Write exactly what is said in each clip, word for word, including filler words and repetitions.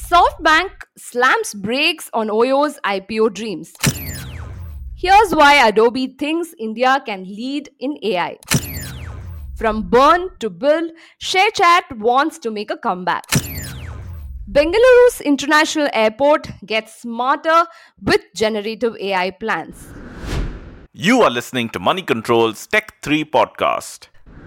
SoftBank slams brakes on Oyo's I P O dreams. Here's why Adobe thinks India can lead in A I. From burn to build, ShareChat wants to make a comeback. Bengaluru's International Airport gets smarter with generative A I plans. You are listening to Money Control's Tech three podcast.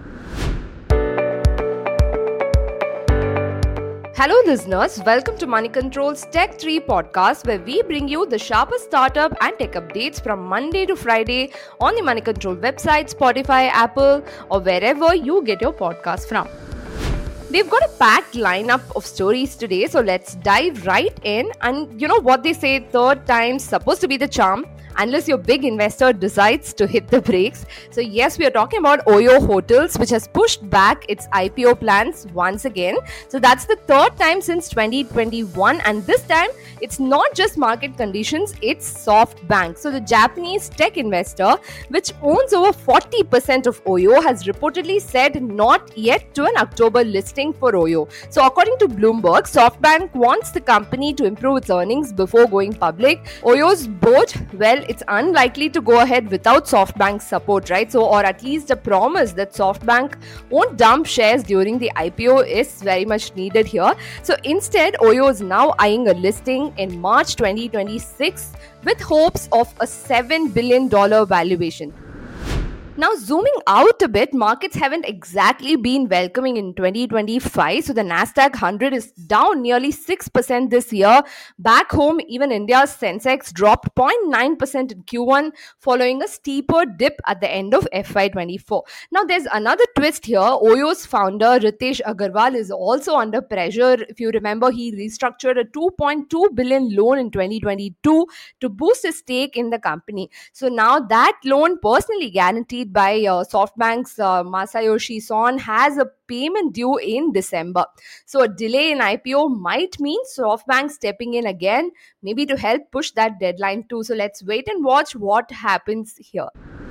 Hello, listeners. Welcome to Money Control's Tech three podcast, where we bring you the sharpest startup and tech updates from Monday to Friday on the Money Control website, Spotify, Apple, or wherever you get your podcast from. We've got a packed lineup of stories today, so let's dive right in. And you know what they say, third time's supposed to be the charm, unless your big investor decides to hit the brakes. So yes, we are talking about Oyo Hotels, which has pushed back its I P O plans once again. So that's the third time since twenty twenty-one, and this time it's not just market conditions, it's SoftBank. So the Japanese tech investor, which owns over forty percent of Oyo, has reportedly said not yet to an October listing for Oyo. So according to Bloomberg, SoftBank wants the company to improve its earnings before going public. Oyo's board, well, it's unlikely to go ahead without SoftBank's support, right? So, or at least a promise that SoftBank won't dump shares during the I P O is very much needed here. So instead, Oyo is now eyeing a listing in March twenty twenty-six with hopes of a seven billion dollars valuation. Now, zooming out a bit, markets haven't exactly been welcoming in twenty twenty-five. So the Nasdaq one hundred is down nearly six percent this year. Back home, even India's Sensex dropped zero point nine percent in Q one following a steeper dip at the end of F Y twenty-four. Now, there's another twist here. Oyo's founder, Ritesh Agarwal, is also under pressure. If you remember, he restructured a two point two billion loan in twenty twenty-two to boost his stake in the company. So now that loan, personally guaranteed by uh, SoftBank's uh, Masayoshi Son, has a payment due in December. So a delay in I P O might mean SoftBank stepping in again, maybe to help push that deadline too. So let's wait and watch what happens here.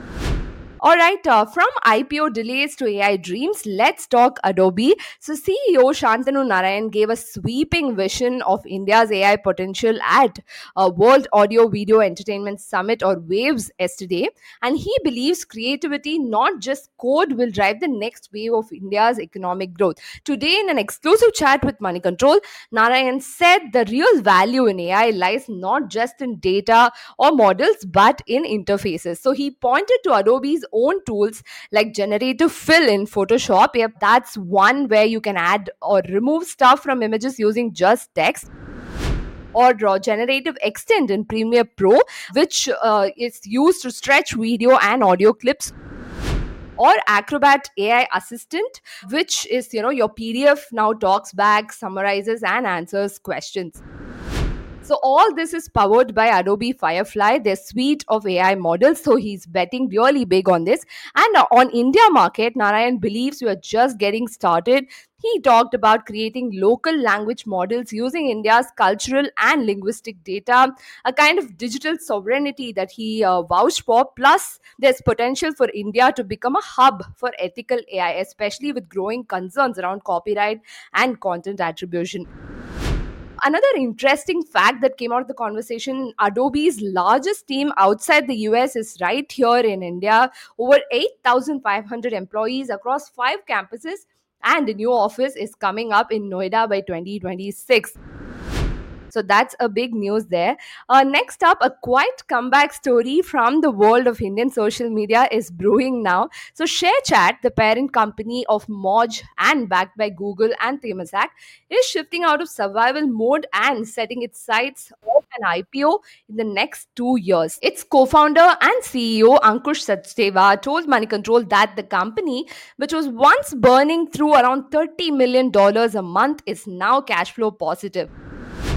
Alright, uh, from I P O delays to A I dreams, let's talk Adobe. So C E O Shantanu Narayan gave a sweeping vision of India's A I potential at uh, World Audio Video Entertainment Summit, or WAVES, yesterday. And he believes creativity, not just code, will drive the next wave of India's economic growth. Today, in an exclusive chat with Money Control, Narayan said the real value in A I lies not just in data or models, but in interfaces. So he pointed to Adobe's own tools like generative fill in Photoshop. Yep, that's one where you can add or remove stuff from images using just text. Or draw generative extend in Premiere Pro, which uh, is used to stretch video and audio clips. Or Acrobat A I Assistant, which is, you know, your P D F now talks back, summarizes, and answers questions. So all this is powered by Adobe Firefly, their suite of A I models. So he's betting really big on this. And uh, on India market, Narayan believes we are just getting started. He talked about creating local language models using India's cultural and linguistic data, a kind of digital sovereignty that he uh, vouched for. Plus, there's potential for India to become a hub for ethical A I, especially with growing concerns around copyright and content attribution. Another interesting fact that came out of the conversation, Adobe's largest team outside the U S is right here in India. Over eight thousand five hundred employees across five campuses, and a new office is coming up in Noida by twenty twenty-six. So that's a big news there. Uh, next up, a quite comeback story from the world of Indian social media is brewing now. So ShareChat, the parent company of Moj and backed by Google and Temasek, is shifting out of survival mode and setting its sights on an I P O in the next two years. Its co-founder and C E O Ankush Sachdeva told Money Control that the company, which was once burning through around thirty million dollars a month, is now cash flow positive.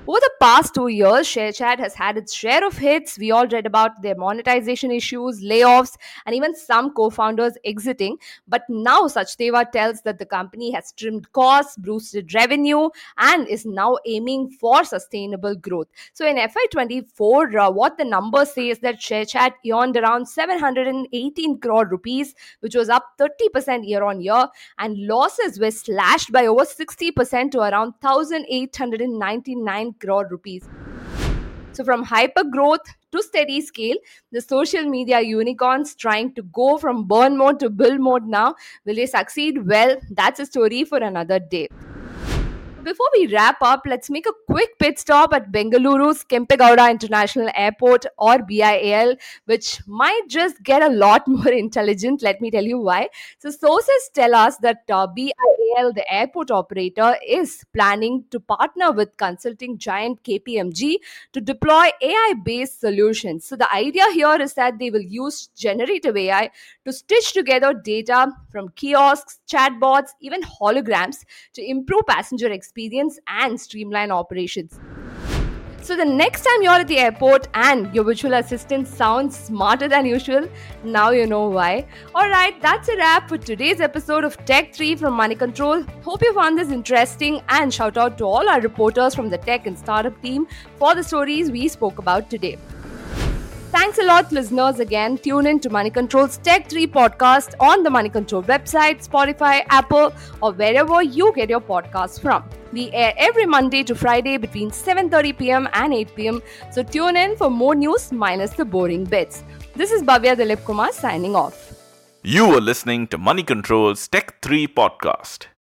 Over the past two years, ShareChat has had its share of hits. We all read about their monetization issues, layoffs, and even some co founders exiting. But now Sachdeva tells that the company has trimmed costs, boosted revenue, and is now aiming for sustainable growth. So in F Y twenty-four, uh, what the numbers say is that ShareChat earned around seven hundred eighteen crore rupees, which was up thirty percent year on year, and losses were slashed by over sixty percent to around one thousand eight hundred ninety-nine crore rupees. So from hyper growth to steady scale, the social media unicorns trying to go from burn mode to build mode now. Will they succeed? Well, that's a story for another day. Before we wrap up, let's make a quick pit stop at Bengaluru's Kempegowda International Airport, or B I A L, which might just get a lot more intelligent. Let me tell you why. So sources tell us that uh, B I A L, the airport operator, is planning to partner with consulting giant K P M G to deploy A I-based solutions. So the idea here is that they will use generative A I to stitch together data from kiosks, chatbots, even holograms to improve passenger experience and streamline operations. So the next time you're at the airport and your virtual assistant sounds smarter than usual, now you know why. Alright, that's a wrap for today's episode of Tech three from Money Control. Hope you found this interesting, and shout out to all our reporters from the tech and startup team for the stories we spoke about today. Thanks a lot, listeners. Again, tune in to Money Control's Tech three podcast on the Money Control website, Spotify, Apple, or wherever you get your podcasts from. We air every Monday to Friday between seven thirty p.m. and eight p.m. So tune in for more news minus the boring bits. This is Bhavya Dilip Kumar signing off. You were listening to Money Control's Tech three podcast.